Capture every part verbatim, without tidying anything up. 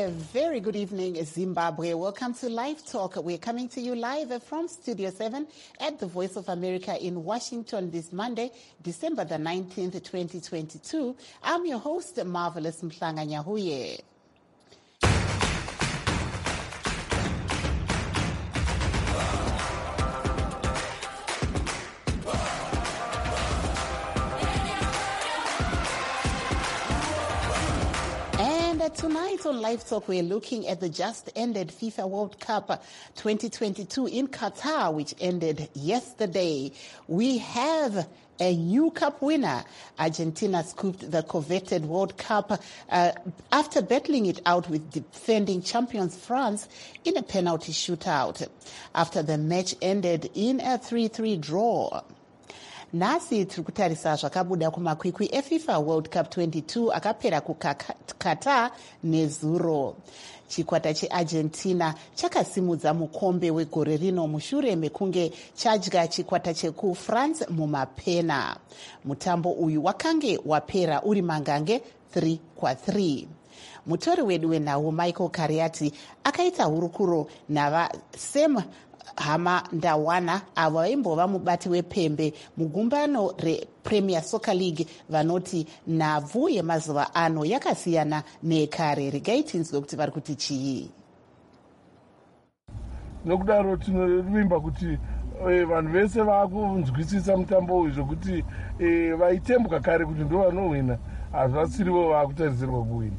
a very good evening, Zimbabwe. Welcome to Live Talk. We're coming to you live from Studio seven at the Voice of America in Washington this Monday, December the nineteenth, twenty twenty-two. I'm your host, Marvelous Mhlanga Nyahuye. Tonight on Live Talk, we're looking at the just-ended FIFA World Cup twenty twenty-two in Qatar, which ended yesterday. We have a new cup winner. Argentina scooped the coveted World Cup uh, after battling it out with defending champions France in a penalty shootout. After the match ended in a three three draw. Nasi tiri kutarisa zvakabuda kumakwikwi eFIFA World Cup twenty-two akapera kuQatar nezuro. Chikwata cheArgentina chakasimudza mukombe wegore rino mushure mekunge chadya chikwata chekuFrance mumapena. Mutambo uyu wakange wapera uri mangange three kwa three. Mutori wedu wenhau Michael Kariati akaita hurukuro nava Sam Hama Ndawana avo vaimbova mubati wepembe mugungano rePremier Soccer League vanoti nhabvu yemazuva ano yakasiyana nekare. Regai tinzwe kuti vari kuti chii. Nokudaro tinovimba kuti vanhu vese vakunzwisisa mutambo uyu zvokuti vaitembuka kare kuti ndo vanohwina hazvasirivo vakutarisirwa kuhwina.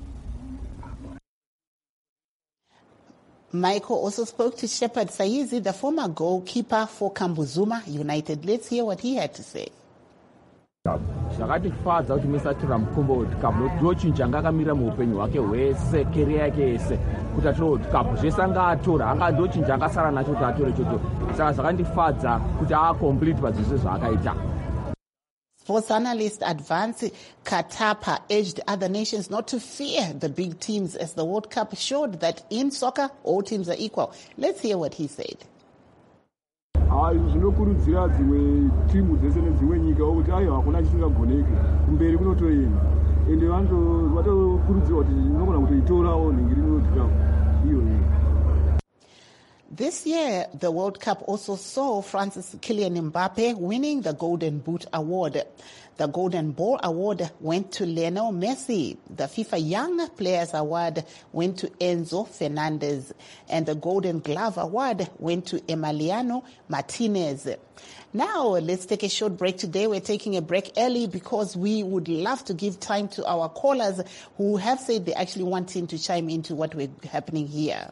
Michael also spoke to Shepard Saizi, the former goalkeeper for Kambuzuma United. Let's hear what he had to say. Zvakatifadza kuti musatora mukombe World Cup ndochinja anga akamira muupenyu hwake hwese keriya yake yese kuti atore World Cup zvese anga atora anga ndochinja akasara nacho kuti atore chocho saka zvakandifadza kuti acomplete pazvese zvaakaita. Sports analyst Advance Katapa urged other nations not to fear the big teams as the World Cup showed that in soccer all teams are equal. Let's hear what he said. Zvinokurudzira dzimwe timu dzese nedzimwe nyika kuti ayo hakuna chisingagoneki kumberi kunotoenda ende vantu vatokurudzirwa kuti inogona kutoitorawo nhingiri inotika iyo iyo. This year, the World Cup also saw France's Kylian Mbappe winning the Golden Boot Award. The Golden Ball Award went to Lionel Messi. The FIFA Young Players Award went to Enzo Fernandez. And the Golden Glove Award went to Emiliano Martinez. Now, let's take a short break today. We're taking a break early because we would love to give time to our callers who have said they actually wanting to chime into what we're happening here.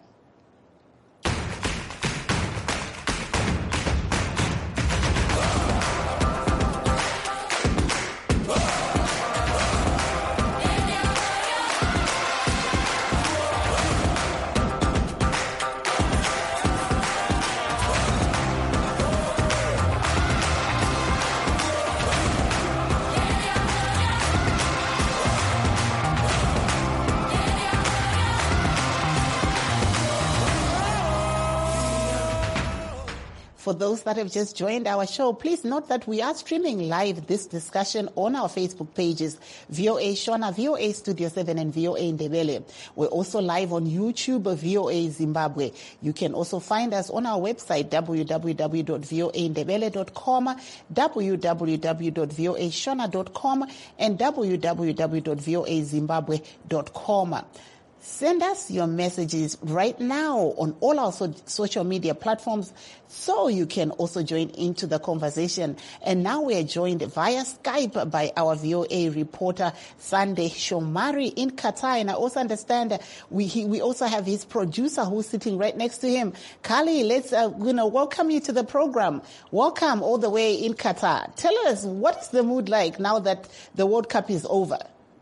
For those that have just joined our show, please note that we are streaming live this discussion on our Facebook pages, V O A Shona, V O A Studio seven, and V O A Ndebele. We're also live on YouTube, V O A Zimbabwe. You can also find us on our website, w w w dot v o a ndebele dot com, w w w dot v o a shona dot com, and w w w dot v o a zimbabwe dot com. Send us your messages right now on all our so- social media platforms so you can also join into the conversation. And now we are joined via Skype by our V O A reporter, Sunday Shomari in Qatar. And I also understand we he, we also have his producer who's sitting right next to him. Kali, let's uh, you know, welcome you to the program. Welcome all the way in Qatar. Tell us, what's the mood like now that the World Cup is over?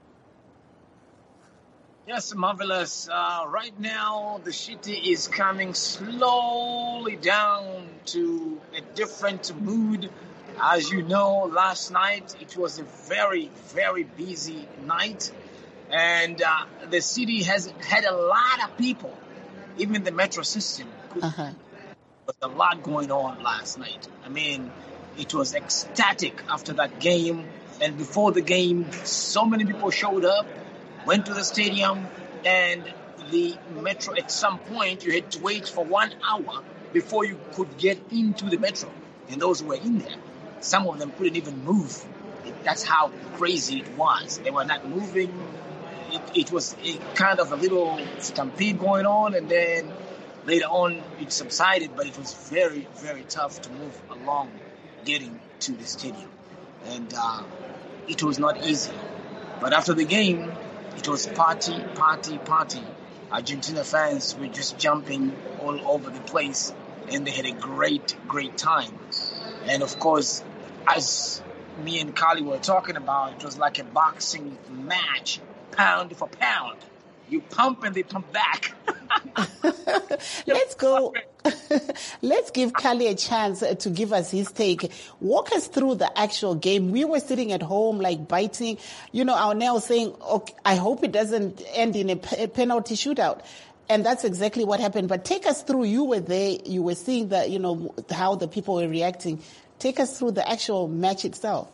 Yes, Marvelous. Uh, right now, the city is coming slowly down to a different mood. As you know, last night, it was a very, very busy night. And uh, the city has had a lot of people, even the metro system. Uh-huh. There was a lot going on last night. I mean, it was ecstatic after that game. And before the game, so many people showed up, went to the stadium, and the metro, at some point, you had to wait for one hour before you could get into the metro. And those who were in there, some of them couldn't even move. It, that's how crazy it was. They were not moving. It, it was a kind of a little stampede going on, and then later on it subsided, but it was very, very tough to move along getting to the stadium. And uh, it was not easy. But after the game, it was party, party, party. Argentina fans were just jumping all over the place, and they had a great, great time. And of course, as me and Kali were talking about, it was like a boxing match, pound for pound. You pump and they pump back. Let's go. Let's give Kali a chance to give us his take. Walk us through the actual game. We were sitting at home like biting. You know, our Nell saying, okay, I hope it doesn't end in a penalty shootout. And that's exactly what happened. But take us through. You were there. You were seeing the, you know, how the people were reacting. Take us through the actual match itself.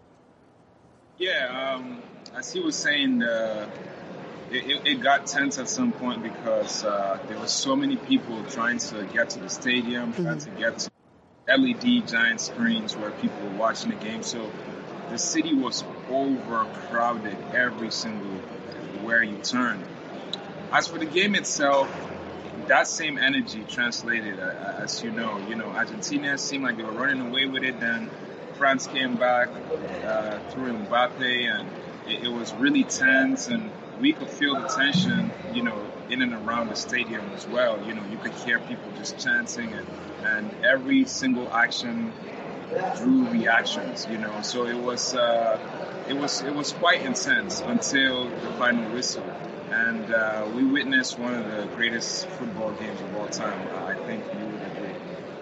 Yeah, um, as he was saying, uh, it, it got tense at some point because uh, there were so many people trying to get to the stadium, mm-hmm. trying to get to L E D giant screens where people were watching the game. So the city was overcrowded every single where you turned. As for the game itself, that same energy translated, uh, as you know. You know, Argentina seemed like they were running away with it. Then France came back uh, through Mbappe, and it, it was really tense. And we could feel the tension, you know, in and around the stadium as well. You know, you could hear people just chanting, and, and every single action drew reactions. You know, so it was uh, it was it was quite intense until the final whistle. And uh, we witnessed one of the greatest football games of all time. I think you would agree.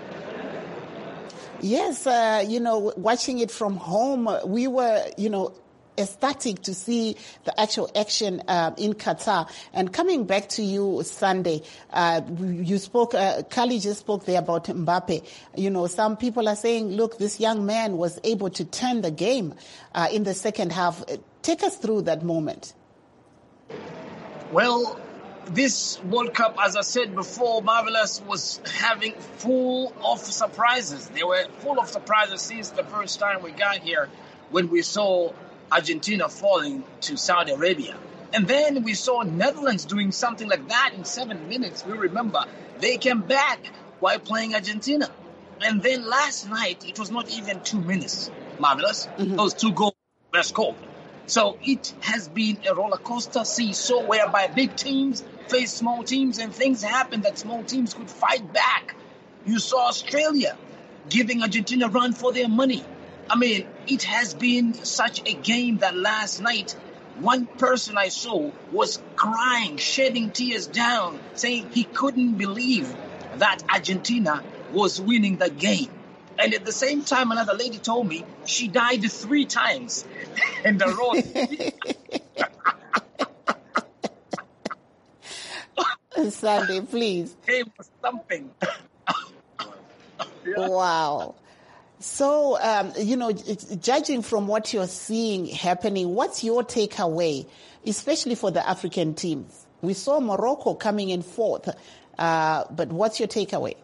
Yes, uh, you know, watching it from home, we were, you know, ecstatic to see the actual action uh, in Qatar. And coming back to you, Sunday, uh, you spoke, uh, Kali just spoke there about Mbappe. You know, some people are saying, look, this young man was able to turn the game uh, in the second half. Take us through that moment. Well, this World Cup, as I said before, Marvelous was having full of surprises. They were full of surprises since the first time we got here when we saw Argentina falling to Saudi Arabia. And then we saw Netherlands doing something like that in seven minutes. We remember they came back while playing Argentina. And then last night, it was not even two minutes, Marvelous. Mm-hmm. Those two goals were scored. So it has been a roller coaster seesaw whereby big teams face small teams and things happen that small teams could fight back. You saw Australia giving Argentina a run for their money. I mean, it has been such a game that last night, one person I saw was crying, shedding tears down, saying he couldn't believe that Argentina was winning the game. And at the same time, another lady told me she died three times in the road. Sunday, please. It was something. Yeah. Wow. So, um, you know, judging from what you're seeing happening, what's your takeaway, especially for the African teams? We saw Morocco coming in fourth, uh, but what's your takeaway?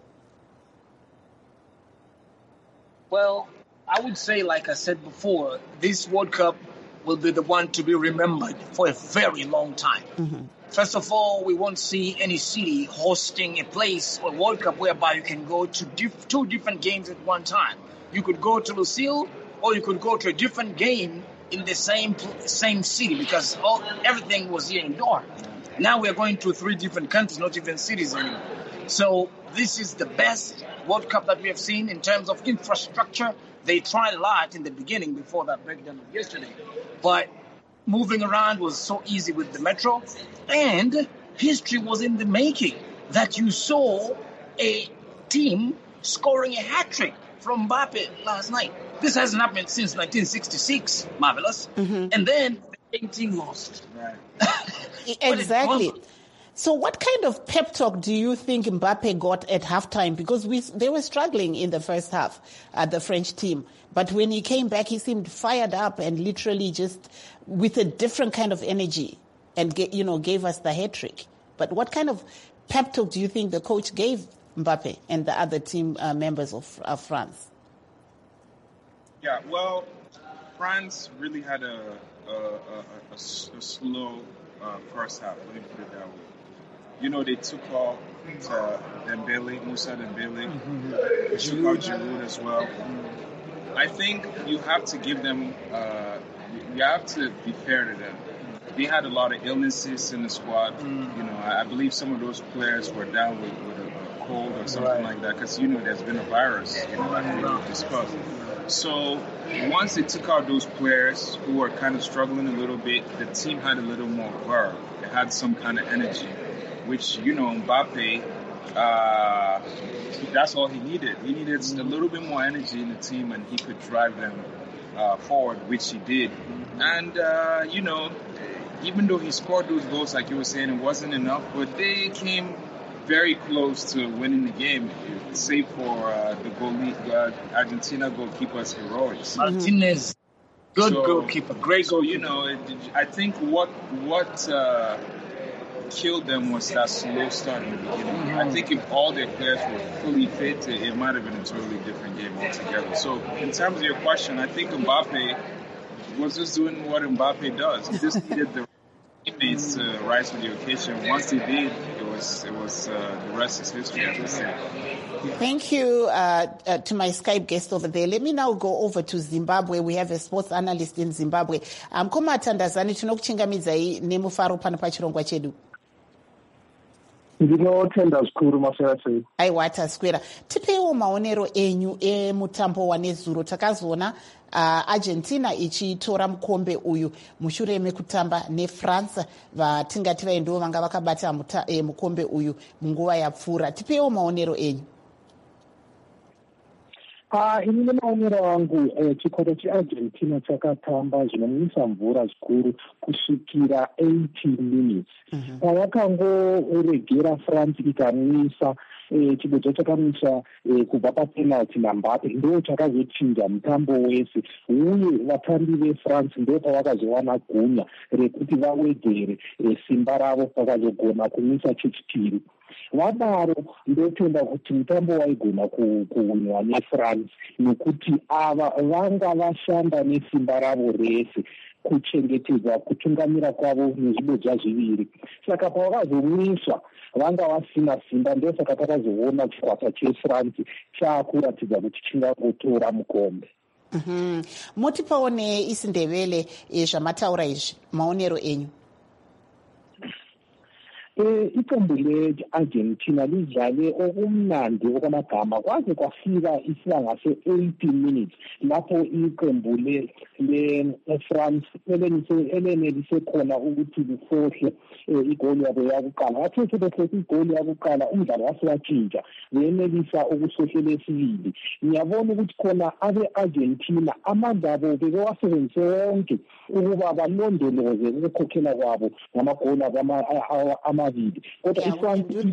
Well, I would say, like I said before, this World Cup will be the one to be remembered for a very long time. Mm-hmm. First of all, we won't see any city hosting a place or World Cup whereby you can go to diff- two different games at one time. You could go to Lucille, or you could go to a different game in the same same city, because all everything was here indoor. Now we are going to three different countries, not even cities anymore. So this is the best World Cup that we have seen in terms of infrastructure. They tried a lot in the beginning before that breakdown of yesterday. But moving around was so easy with the metro. And history was in the making, that you saw a team scoring a hat-trick from Mbappe last night. This hasn't happened since nineteen sixty-six, Marvelous. Mm-hmm. And then the team lost. Right. Exactly. So what kind of pep talk do you think Mbappe got at halftime? Because we they were struggling in the first half, uh, the French team. But when he came back, he seemed fired up and literally just with a different kind of energy, and get, you know gave us the hat trick. But what kind of pep talk do you think the coach gave Mbappe and the other team uh, members of uh, France? Yeah, well, France really had a a, a, a, a slow uh, first half. Let me put it that way. You know, they took off uh, Dembele, Moussa Dembele, mm-hmm. They took out Giroud as well. Mm-hmm. I think you have to give them, uh, you have to be fair to them. They had a lot of illnesses in the squad. Mm. You know, I, I believe some of those players were down with, with a, a cold or something right. like that, because, you know, there's been a virus, you know, like we discussed. So once they took out those players who were kind of struggling a little bit, the team had a little more verve. It had some kind of energy, which, you know, Mbappe, uh, that's all he needed. He needed a little bit more energy in the team, and he could drive them uh, forward, which he did. And, uh, you know, even though he scored those goals, like you were saying, it wasn't enough, but they came very close to winning the game, save for uh, the goalie, uh, Argentina goalkeeper's heroics. Martinez, good so, goalkeeper, great so, goalkeeper. you know, it, I think what what uh, killed them was that slow start in the beginning. Mm-hmm. I think if all their players were fully fit, it, it might have been a totally different game altogether. So in terms of your question, I think Mbappe was just doing what Mbappe does. He just needed the teammates to rise to the occasion. Once they did, it was it was uh, the rest is history, as we say. Thank you uh, uh, to my Skype guest over there. Let me now go over to Zimbabwe. We have a sports analyst in Zimbabwe. Um, Koma Tandazani, tinokuchingamidzai nemufaro pano pachirongwa chedu. Ndinotenda zvikuru masarasei. Aiwa taswera. Tipeiwo maonero enyu emutambo wanezuro. Takazoona uh, Argentina ichitora mukombe uyu mushure mekutamba neFrance, vatingati vaendiwo vanga vakabata muta, eh, mukombe uyu munguva yapfuura. Tipeiwo maonero enyu. Ah, inini maonero angu eh, chikoto cheArgentina chakatamba zvinomwisa mvura zvikuru kusvikira eighty minutes. Mm-hmm. Pavakangoregera France ikamwisa eh, chibodzo chakamwisa eh, kubva papenalty naMbappe ndo chakazochinja mutambo wese, uye vatambi veFrance ndo pavakazowana gunya rekuti vawedzere eh, simba ravo vakazogona kumwisa chechipiri. Vadaro ndotenda kuti mutambo waigona kuwinwa neFrance nekuti ava vanga vashanda nesimba ravo rese kuchengetedza kutungamira kwavo nezvibodzwa zviviri. Saka pavakazomwiswa vanga vasina simba, ndosaka takazoona chikwata cheFrance chaakuratidza kuti chingangotora mukombe. Mm-hmm. Motipawo neIsindebele zvamataura izvi, maonero enyu? Iqembu le-Argentina lidlale okumnandi okwamagama kwaze kwafika isibanga se-eighty minutes lapho iqembu le-France elenelise khona ukuthi lifohle igoli yabo yakuqala. Bathe sebefose igoli yakuqala umdlalo wasewatshintsha, benelisa ukusohlela esibili. Ngiyabona ukuthi khona abe-Argentina amandla abo bekewasebenzise wonke ukuba balondoloze ukukhokhela kwabo ngamagoli ama kodwa iFrance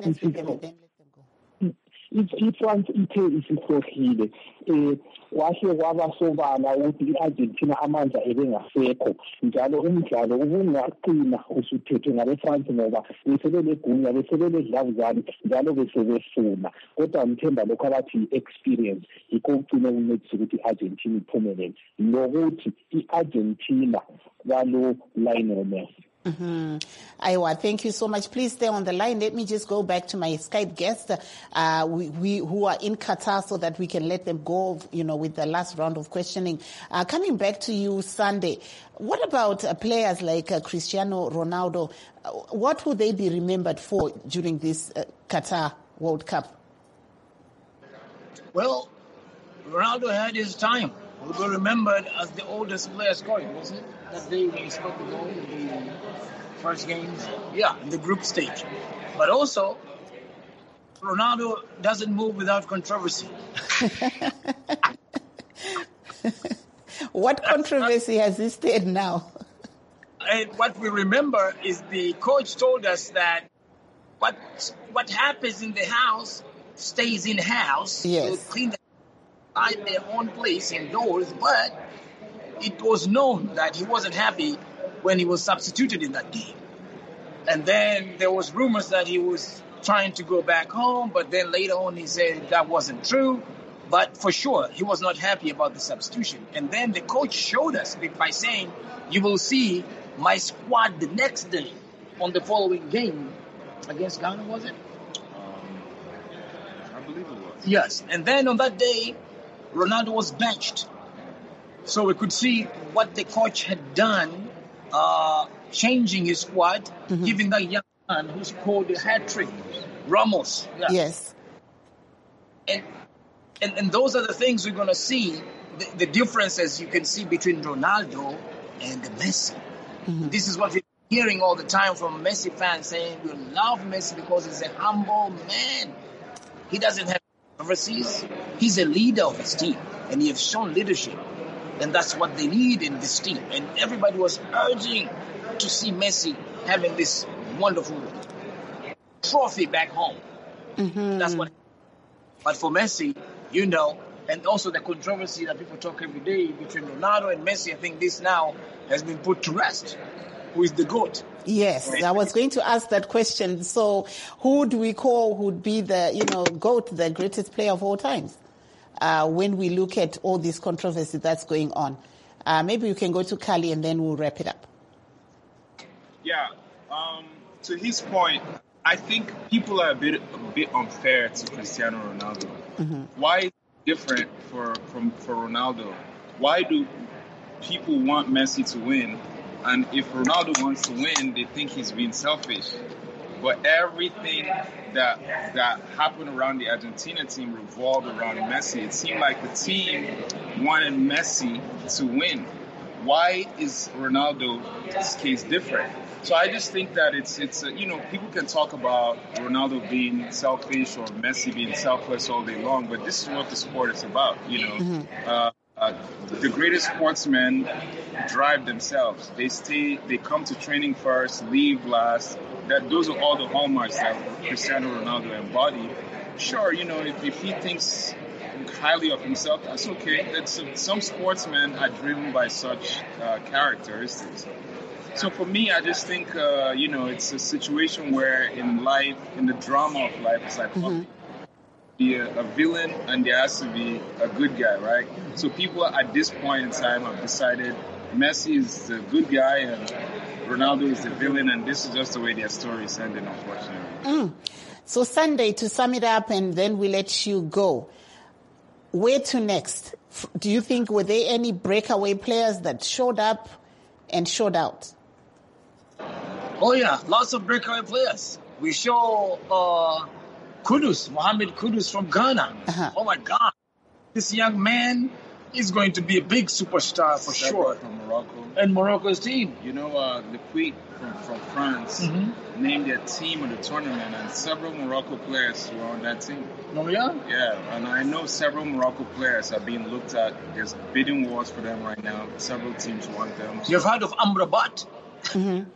iFrance ithe isisohlile eh wahle kwabasobala ukuthi iArgentina amandla ebengasekho, njalo umdlalo ubungaqina usuthethwe ngabeFrance ngoba besebelegunya besebeledlavuzane njalo besebefuna. Kodwa ngithemba lokho abathi experience yikho ugcina ukuncedisa ukuthi iArgentina iphumelele nokuthi iArgentina balo Lionel Messi. Mm-hmm. Aiwa, thank you so much. Please stay on the line. Let me just go back to my Skype guests uh, we, we, who are in Qatar so that we can let them go, you know, with the last round of questioning. Uh, coming back to you, Sunday, what about uh, players like uh, Cristiano Ronaldo? Uh, what will they be remembered for during this uh, Qatar World Cup? Well, Ronaldo had his time. He will be remembered as the oldest player scoring, wasn't it? That day when he scored the goal in the first games. Yeah, in the group stage. But also, Ronaldo doesn't move without controversy. What controversy has he stirred now? And what we remember is the coach told us that what what happens in the house stays in house. Yes. So clean the find their own place indoors, but it was known that he wasn't happy when he was substituted in that game. And then there was rumors that he was trying to go back home, but then later on he said that wasn't true. But for sure, he was not happy about the substitution. And then the coach showed us by saying, you will see my squad the next day on the following game against Ghana, was it? Um, I believe it was. Yes. And then on that day, Ronaldo was benched. So we could see what the coach had done, uh, changing his squad, mm-hmm. giving that young man who scored a hat-trick, Ramos. Yeah. Yes. And, and and those are the things we're going to see, the, the differences you can see between Ronaldo and Messi. Mm-hmm. This is what we're hearing all the time from Messi fans saying, we love Messi because he's a humble man. He doesn't have controversies. He's a leader of his team, and he has shown leadership. And that's what they need in this team. And everybody was urging to see Messi having this wonderful trophy back home. Mm-hmm. That's what. But for Messi, you know, and also the controversy that people talk every day between Ronaldo and Messi, I think this now has been put to rest. Who is the GOAT? Yes, I was going to ask that question. So who do we call would be the, you know, GOAT, the greatest player of all times? Uh, when we look at all this controversy that's going on. Uh, maybe you can go to Kali and then we'll wrap it up. Yeah, um, to his point, I think people are a bit a bit unfair to Cristiano Ronaldo. Mm-hmm. Why is it different for, from, for Ronaldo? Why do people want Messi to win? And if Ronaldo wants to win, they think he's being selfish. But everything that that happened around the Argentina team revolved around Messi. It seemed like the team wanted Messi to win. Why is Ronaldo's case different? So I just think that it's, it's a, you know, people can talk about Ronaldo being selfish or Messi being selfless all day long, but this is what the sport is about, you know. Mm-hmm. Uh, uh, the greatest sportsmen drive themselves. They stay, they come to training first, leave last. That those are all the hallmarks that Cristiano Ronaldo embody. Sure, you know, if, if he thinks highly of himself, that's okay. That's, some sportsmen are driven by such uh, characteristics. So for me, I just think, uh, you know, it's a situation where in life, in the drama of life, it's like, mm-hmm. be a, a villain and there has to be a good guy, right? So people at this point in time have decided Messi is the good guy and Ronaldo is the villain, and this is just the way their story is ending, unfortunately. Mm. So Sunday, to sum it up, and then we let you go. Where to next? Do you think, were there any breakaway players that showed up and showed out? Oh, yeah, lots of breakaway players. We show uh, Kudus, Mohamed Kudus from Ghana. Uh-huh. Oh, my God. This young man is going to be a big superstar for sure. From Morocco. And Morocco's team. You know, uh, the Queen from, from France mm-hmm. named their team of the tournament, and several Morocco players were on that team. Oh, yeah? Yeah, and I know several Morocco players are being looked at. There's bidding wars for them right now. Several teams want them. So. You've heard of Amrabat? Mm-hmm.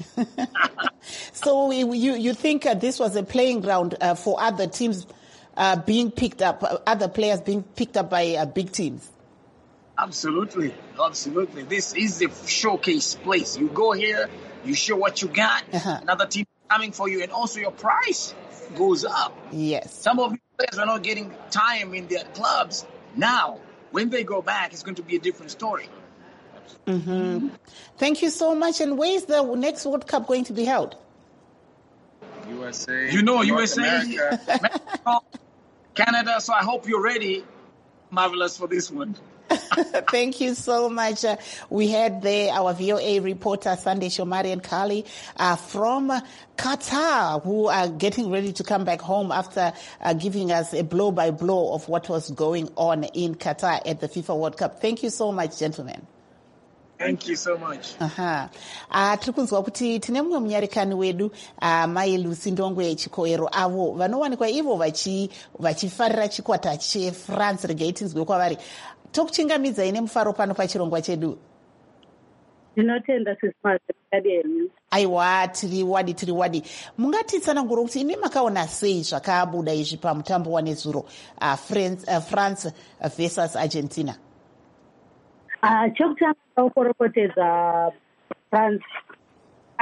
So you you think uh, this was a playing ground uh, for other teams uh, being picked up, uh, other players being picked up by uh, big teams? Absolutely, absolutely. This is the showcase place. You go here, you show what you got, uh-huh. another team coming for you, and also your price goes up. Yes. Some of the players are not getting time in their clubs. Now, when they go back, it's going to be a different story. Mm-hmm. Thank you so much. And where is the next World Cup going to be held? U S A. You know, North U S A, America. Mexico, Canada. So I hope you're ready, Marvelous, for this one. Thank you so much. Uh, we had there our V O A reporter, Sunday Shomari and Kali, uh, from Qatar, who are getting ready to come back home after uh, giving us a blow-by-blow of what was going on in Qatar at the FIFA World Cup. Thank you so much, gentlemen. Thank you so much. Aha. Uh, tiri kunzwa kuti tine mumwe munyarekani wedu uh, Mai Lucy Ndongwe Chikoero avo vanowanikwa ivo vachifarira chikwata cheFrance rega itinzwe kwavari. Tokuchingamidza ine mufaro pano pachirongwa chedu. Ndinotenda sismazikadeni. Aiwa, tiri wadi tiri wadi. Mungatitsanangura kuti ine makaona sei zvakabuda izvi pamutambo wanezuro uh, France, uh, France versus Argentina. Ah, chokutanga ukorokotedza France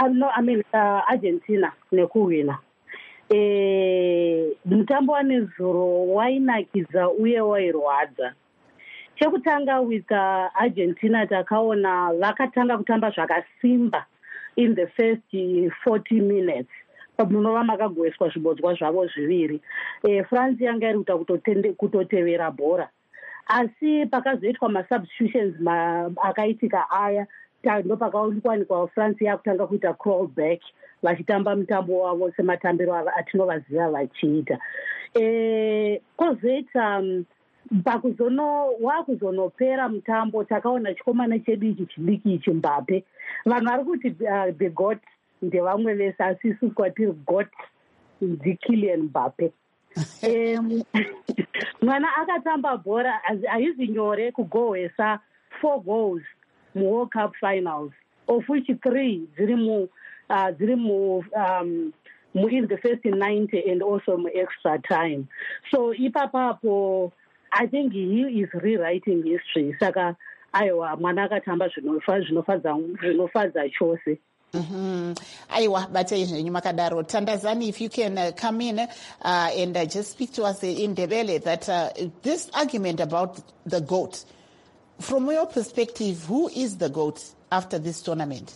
uh, no, I mean uh, Argentina nekuwina. Eh, mutambo wanezuro wainakidza uye wairwadza. Chekutanga with uh, Argentina takaona vakatanga kutamba zvakasimba in the first forty minutes. Munova makagoeswa zvibodzwa zvavo zviviri. Eh, France yanga iri kuita kutotevera bhora. Asi pakazoitwa masubstitutions ma, akaitika aya ndo pakawanikwa France yakutanga kuita crawl back vachitamba mutambo wavo sematambiro atinovaziva vachiita. Eh, kozoita um, pakuzono wakuzonopera mutambo takaona chikomana chedu ichi chidiki ichi Mbappe. Vanhu vari kuti uh, the goat ndevamwe vese asi isu kwatiri goat ndiKylian Mbappe. um, mwana akatamba bhora haizi nyore kugohwesa four goals muWorld Cup finals, of which three dziri mu uh, dziri mu um, in the first ninety and also mu extra time. So ipapapo I think he is rewriting history. Saka aiwa mwana akatamba zvinofadza zvinofadza chose. Mm-hmm. Aiwa, batei zvenyu makadaro. Tandazani, if you can uh, come in uh, and uh, just speak to us in Ndebele that uh, this argument about the GOAT, from your perspective, who is the GOAT after this tournament?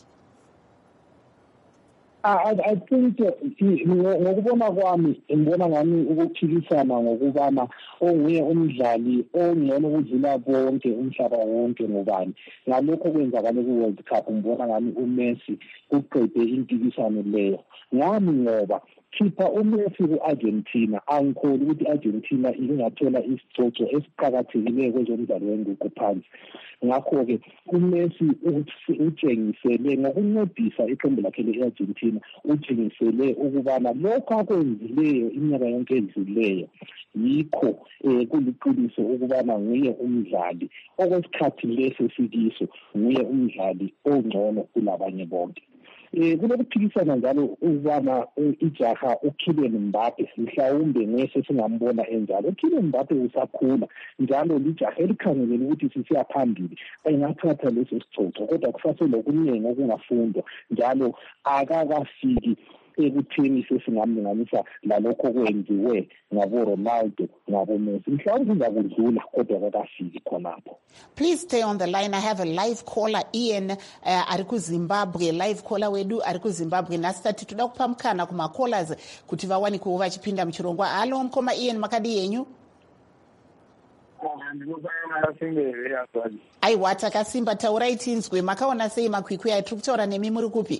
I, I think ngokubona kwami ngibona ngani ukuphikisana ngokubana onguye umdlali ongcono ukudlula bonke umhlaba wonke ngobani ngalokho kwenzakala ku-World Cup ngibona ngani uMessi uqede impikisano leyo ngami ngoba khipha uMessi ku-Argentina angikholwa ukuthi i-Argentina ingathola isicoco esiqakathekileyo kwezomdlalo wenguqu phansi. Ngakho-ke uMessi utshengisele ngokuncedisa iqembu lakhe le-Argentina utshengisele ukubana lokho akwenzileyo iminyaka yonke edlulileyo yikho um kuliqiniso ukubana nguye umdlali okwesikhathi leso sikiso nguye umdlali ongcono kulabanye bonke. Eh kulokuphikisana njalo ukubana ijaha uKylian Mbappe mhlawumbe ngese singambona enjalo. uKylian Mbappe usakhula njalo lijaha elikhangelele ukuthi sisiya phambili engathatha leso sicoco kodwa kusasele okuningi okungafundwa njalo akakafiki ekutheni sesingamlinganisa lalokho kwenziwe ngabo Ronaldo ngabo Messi. Mhlawumbe kuzakudlula kodwa akakafiki khonapho. Please stay on the line. I have a live caller, Ian uh, ari kuZimbabwe. Live caller wedu ari kuZimbabwe. Nasitati tuda kupamukana kuma callers kuti vawani kuva vachipinda muchirongwa. Halo mkoma Ian, makadi yenyu? Aiwa takasimba taurai tinzwe. Makaona sei makwikwi atiri kutaura nemi muri kupi?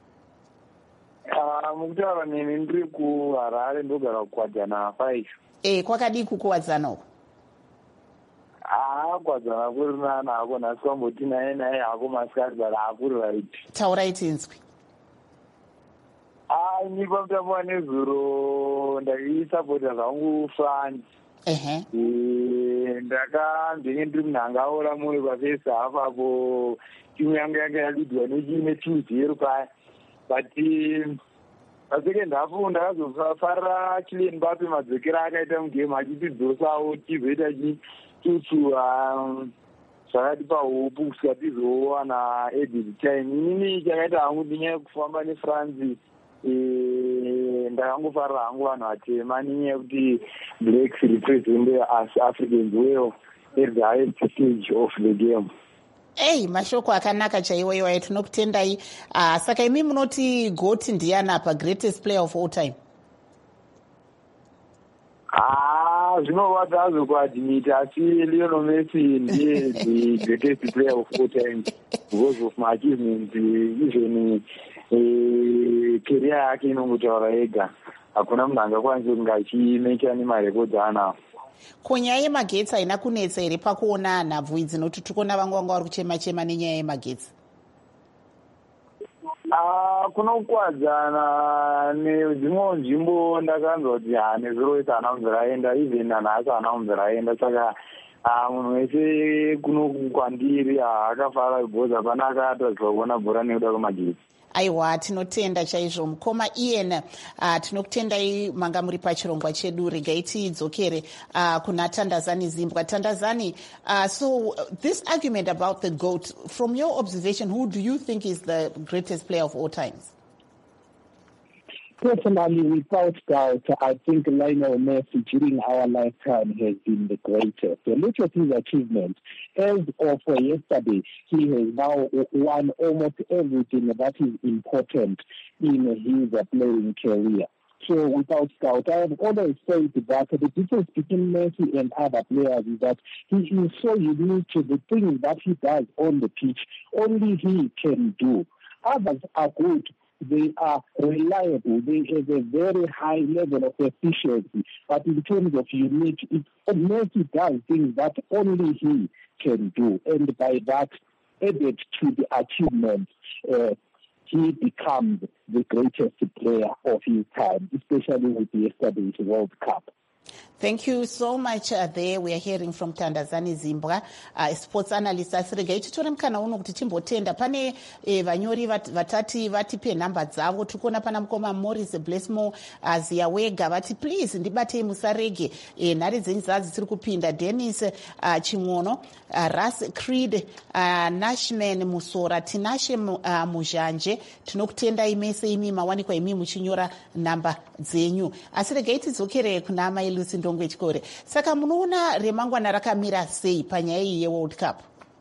Mukutaura nemi ndiri kuHarare ndogara kukwadzana five. Eh kwakadi kukuwadzana uko? Ah, kwadzana kuri nani ako nhasi kwamboti naye naye hako masikati but hakuri right. Taurai tinzwe. Ah, nyika mutambo wanezuro ndaisapota zvangu France. Ehe. Eh ndaka ndinge ndiri munhangaora muri pafirst half apo timu yangu yanga yalidwa nechine two zero paya. But pasecond half ndakazofarira Kylian Mbappe madzokera akaita mugame achitidzosawo chizoita chitutu zvakati pahopu kusvika tizowana edit time. Inini chakaita hangu dinyaya yekufamba neFrance ndakangofarira hangu vanhu vatema nenyaya yekuti blacks represent as Africans well at the highest stage of the game. Ei, mashoko akanaka chaiwo iwayo tinokutendai. Uh, saka imi munoti GOAT ndiani apa, greatest player of all time? Ah, zvinovadza hazvo kuadhimita asi Lionel Messi ndiye the greatest player of all time because of my achievements. Even career yake inongotaura yega. Hakuna munhu angakwanisa kunge achimeka nemarekodzi anawo. Kunyaya yemagetsi haina kunetsa here pakuona nhabvu idzi nokuti tikuona vamwe vanga vari kuchema-chema nenyaya yemagetsi? Ah, kunokwadzana nedzimwe nzvimbo ndakanzwa kuti ha nezuro isi haana kunzira aenda, even nanhasi haana kunzira aenda, saka munhu wese kuno kwandiri akafara because hapana akatadzwa kuona bhora nekuda kwemagetsi. Aiwa, tinotenda chaizvo mukoma Ian. Uh, tinokutendai manga muri pachirongwa chedu. Regai tidzokere uh, kuna Tandazani Zimbwa. Tandazani, uh, so this argument about the GOAT, from your observation, who do you think is the greatest player of all times? Personally, without doubt, I think Lionel Messi during our lifetime has been the greatest. So look at his achievements. As of yesterday, he has now won almost everything that is important in his playing career. So without doubt, I have always said that the difference between Messi and other players is that he is so unique to the things that he does on the pitch. Only he can do. Others are good. They are reliable. They have a very high level of efficiency. But in terms of unique, it, Messi does things that only he can do. And by that, added to the achievements, uh, he becomes the greatest player of his time, especially with yesterday's World Cup. Thank you so much. Uh, there we are hearing from Tandazani Zimbwa, uh, sports analyst. Asirega ichitora mukana uno kuti timbotenda pane eh, vanyori vat, vatati vatipe namba dzavo. Tukona pana mukoma Morris Blessmo Azia Wega vati please ndibate musarege eh, nhare dzenyu dziri kupinda. Dennis uh, Chimwono, uh, Ras Creed, uh, Nashman Musora, Tinashe uh, Mujanje. Tinokutenda imese imi mawanikwa imi muchinyora namba dzenyu. Asirega tidzokere kuna Mai Lucy Ndongwe Chikore. Saka munoona remangwana rakamira sei panyaya iyi yeWorld Cup?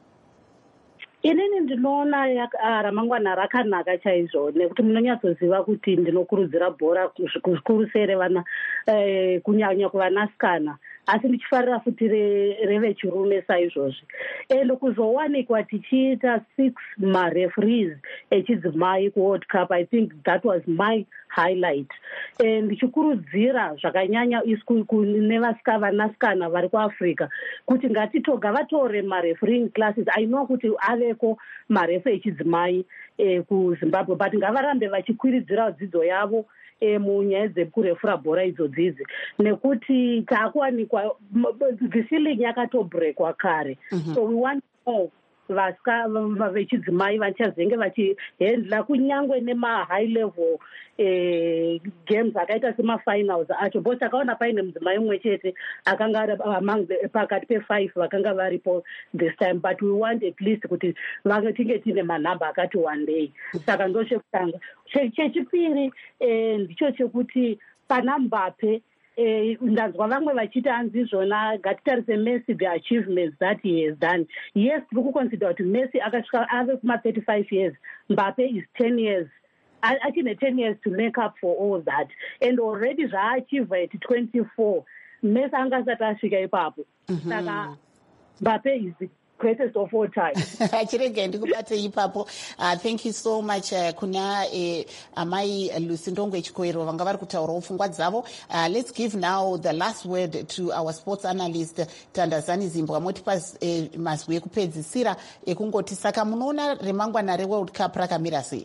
Inini ndinoona uh, ramangwana rakanaka chaizvo nekuti munonyatsoziva kuti ndinokurudzira bhora zvikuru sei revana eh, kunyanya kuvanasikana asi ndichifarira futi revechirume saizvozvi. And kuzowanikwa tichiita six mareferees echidzimai kuWorld Cup, I think that was my highlight. And ndichikurudzira zvakanyanya isku nevanasikana vari kuAfrica kuti ngatitoga vatore marefereeing classes. I know kuti aveko marefu echidzimai eh, kuZimbabwe, but ngavarambe vachikwiridzira dzidzo yavo E, munyaya dzekurefura bhora idzodzidzi nekuti taakuwanikwa the ceiling yakatobrekwa kare. Mm-hmm. So we want more vaska vechidzimai vachazenge vachihendla kunyangwe nema-high level eh, games akaita semafinals acho. Bo takaona paine mudzimai umwe chete akanga among pakati pe-five vakanga varipo this time, but we want at least kuti tinge tine manhamba akati one day. Saka ndo chekutanga. Chechipiri eh, ndicho chekuti pana Mbappe Eh, ndanzwa vamwe vachiti hanzi zvona ngatitarise Messi the achievements that he has done. Yes, tiri kuconsider kuti Messi akasvika ave kuma-thirty-five years, Mbappe is ten years. Achine ten years to make up for all that. And already zvaachievha at twenty-four, Messi angasati asvika ipapo. Saka Mbappe is the greatest of all time. Achirege ndikubate ipapo. Uh, thank you so much uh, kuna eh, Amai Lucy Ndongwe Chikoero vanga vari kutaurawo pfungwa dzavo. Uh, let's give now the last word to our sports analyst Tandazani Zimbwa. Motipa eh, mazwi ekupedzisira ekungoti saka munoona remangwana reWorld Cup rakamira sei?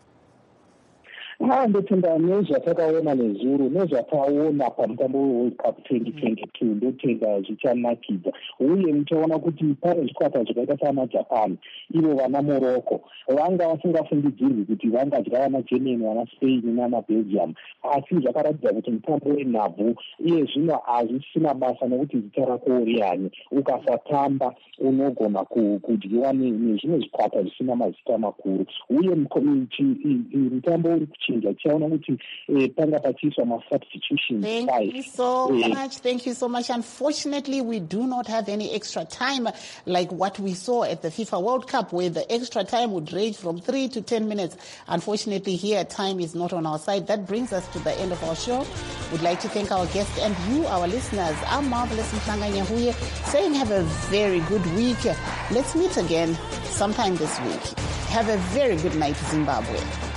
Ah, ndotenda nezvatakaona nezuro nezvataona pamutambo weWorld Cup twenty twenty-two ndotenda zvichanakidza, uye muchaona kuti pane zvikwata zvakaita sanaJapan ivo vana Morocco vanga vasingafungidzirwi kuti vangadya vana Germany, vana Spain nana Belgium, asi zvakaratidza kuti mutambo wenhabvu iye zvino hazvisina basa nekuti zita rako riani, ukasatamba unogona kudyiwa nezvimwe zvikwata zvisina mazita makuru. Uye mutambo uri kuchinja tichaona kuti panga pachiiswa ma-substitutions. Thank you so much. Thank you so much. Unfortunately, we do not have any extra time like what we saw at the FIFA World Cup, where the extra time would range from three to ten minutes. Unfortunately, here time is not on our side. That brings us to the end of our show. We'd like to thank our guests and you, our listeners. I'm Marvelous Mhlanga-Nyahuye, saying have a very good week. Let's meet again sometime this week. Have a very good night, Zimbabwe.